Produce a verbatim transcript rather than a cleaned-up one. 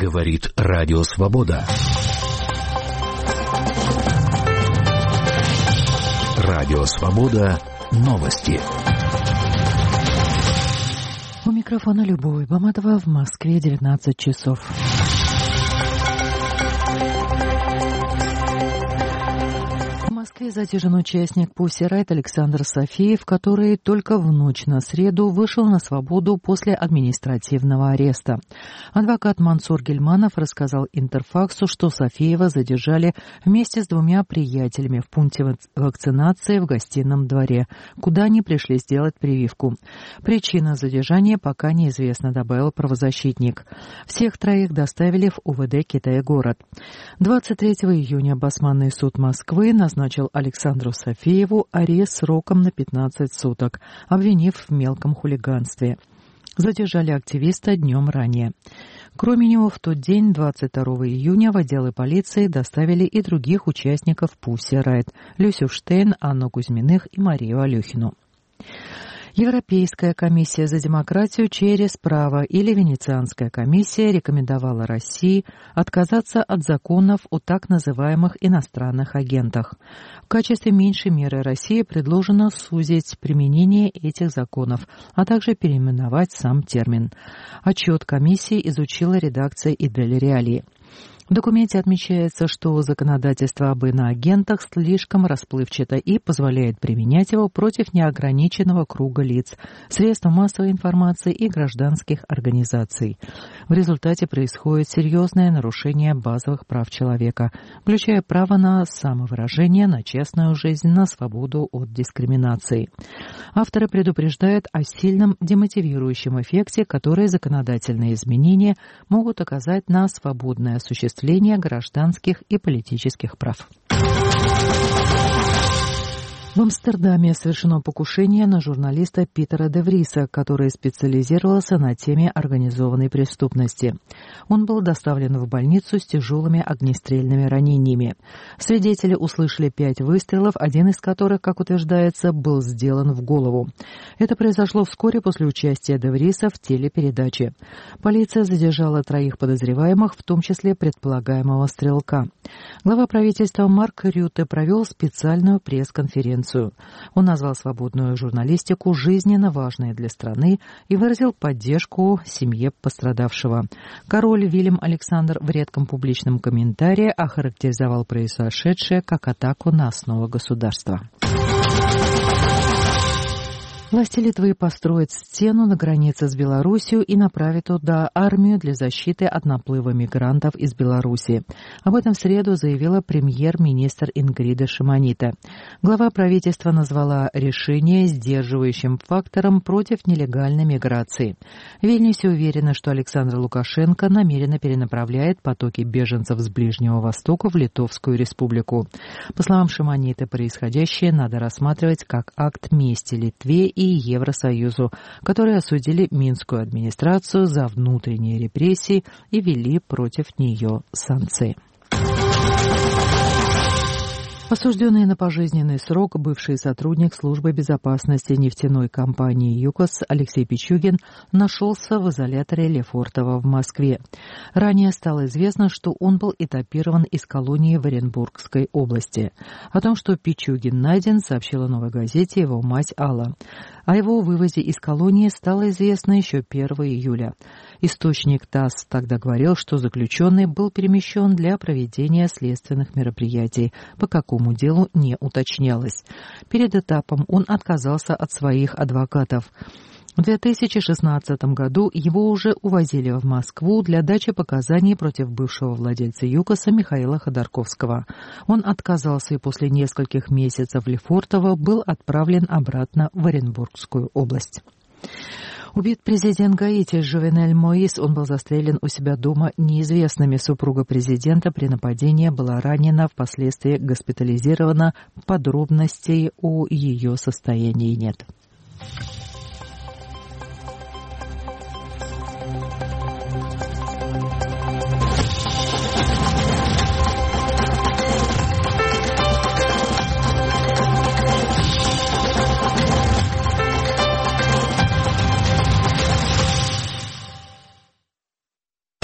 Говорит Радио Свобода. Радио Свобода. Новости. У микрофона Любовь Баматова, в Москве девятнадцать часов. В Москве задержан участник Pussy Riot Александр Софиев, который только в ночь на среду вышел на свободу после административного ареста. Адвокат Мансур Гельманов рассказал Интерфаксу, что Софиева задержали вместе с двумя приятелями в пункте вакцинации в Гостином дворе, куда они пришли сделать прививку. Причина задержания пока неизвестна, добавил правозащитник. Всех троих доставили в УВД Китай-город. двадцать третьего июня Басманный суд Москвы назначил Александру Софиеву арест сроком на пятнадцать суток, обвинив в мелком хулиганстве. Задержали активиста днем ранее. Кроме него, в тот день, двадцать второго июня, в отделы полиции доставили и других участников Pussy Riot – Люсю Штейн, Анну Кузьминых и Марию Алехину. Европейская комиссия за демократию через право или Венецианская комиссия рекомендовала России отказаться от законов о так называемых иностранных агентах. В качестве меньшей меры России предложено сузить применение этих законов, а также переименовать сам термин. Отчет комиссии изучила редакция Идель Реалии. В документе отмечается, что законодательство об иноагентах слишком расплывчато и позволяет применять его против неограниченного круга лиц, средств массовой информации и гражданских организаций. В результате происходит серьезное нарушение базовых прав человека, включая право на самовыражение, на частную жизнь, на свободу от дискриминации. Авторы предупреждают о сильном демотивирующем эффекте, который законодательные изменения могут оказать на свободное осуществление гражданских и политических прав. В Амстердаме совершено покушение на журналиста Питера де Вриса, который специализировался на теме организованной преступности. Он был доставлен в больницу с тяжелыми огнестрельными ранениями. Свидетели услышали пять выстрелов, один из которых, как утверждается, был сделан в голову. Это произошло вскоре после участия де Вриса в телепередаче. Полиция задержала троих подозреваемых, в том числе предполагаемого стрелка. Глава правительства Марк Рютте провел специальную пресс-конференцию. Он назвал свободную журналистику жизненно важной для страны и выразил поддержку семье пострадавшего. Король Вильям Александр в редком публичном комментарии охарактеризовал произошедшее как атаку на основы государства. Власти Литвы построят стену на границе с Белоруссией и направят туда армию для защиты от наплыва мигрантов из Беларуси. Об этом в среду заявила премьер-министр Ингрида Шимонита. Глава правительства назвала решение сдерживающим фактором против нелегальной миграции. В Вильнюсе уверены, что Александр Лукашенко намеренно перенаправляет потоки беженцев с Ближнего Востока в Литовскую республику. По словам Шимониты, происходящее надо рассматривать как акт мести Литве и и Евросоюзу, которые осудили Минскую администрацию за внутренние репрессии и ввели против нее санкции. Осужденный на пожизненный срок бывший сотрудник службы безопасности нефтяной компании «ЮКОС» Алексей Пичугин нашелся в изоляторе Лефортово в Москве. Ранее стало известно, что он был этапирован из колонии в Оренбургской области. О том, что Пичугин найден, сообщила «Новой газете» его мать Алла. О его вывозе из колонии стало известно еще первого июля. Источник ТАСС тогда говорил, что заключенный был перемещен для проведения следственных мероприятий, по какому делу не уточнялось. Перед этапом он отказался от своих адвокатов. В две тысячи шестнадцатом году его уже увозили в Москву для дачи показаний против бывшего владельца ЮКОСа Михаила Ходорковского. Он отказался и после нескольких месяцев в Лефортово был отправлен обратно в Оренбургскую область. Убит президент Гаити Жовенель Моис. Он был застрелен у себя дома неизвестными. Супруга президента при нападении была ранена, впоследствии госпитализирована. Подробностей о ее состоянии нет.